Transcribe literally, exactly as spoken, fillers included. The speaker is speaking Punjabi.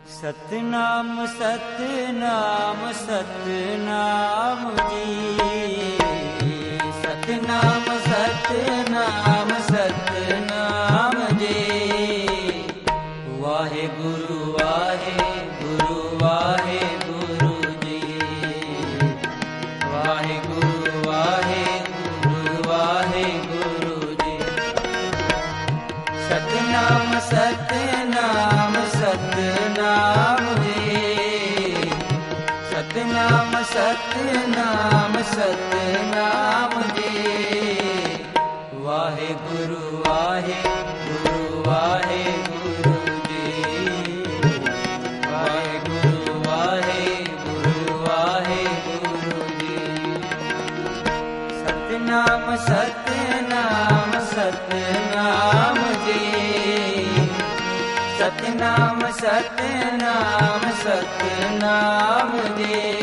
ਸਤਿਨਾਮ ਸਤਿਨਾਮ ਸਤਿਨਾਮ ਜੀ। ਸਤਿਨਾਮ ਸਤਿਨਾਮ ਸਤਿਨਾਮ ਜੀ। ਵਾਹਿਗੁਰੂ ਵਾਹਿਗੁਰੂ ਵਾਹਿਗੁਰੂ ਜੀ। ਵਾਹਿਗੁਰੂ ਵਾਹਿਗੁਰੂ ਵਾਹਿਗੁਰੂ ਜੀ। ਸਤਿਨਾਮ ਸਤਿਨਾਮ ਸਤਿਨਾਮ ਜੀ। ਸਤਿਨਾਮ ਸਤਿਨਾਮ ਸਤਿਨਾਮ ਜੀ। ਵਾਹਿਗੁਰੂ ਵਾਹਿਗੁਰੂ ਵਾਹਿਗੁਰੂ ਜੀ। ਵਾਹਿਗੁਰੂ ਵਾਹਿਗੁਰੂ ਵਾਹਿਗੁਰੂ ਜੀ। ਸਤਿਨਾਮ ਸਤਿਨਾਮ ਸਤਿਨਾਮ ਜੀ। ਸਤਿਨਾਮ ਸਤਿਨਾਮ ਸਤਿਨਾਮ ਜੀ।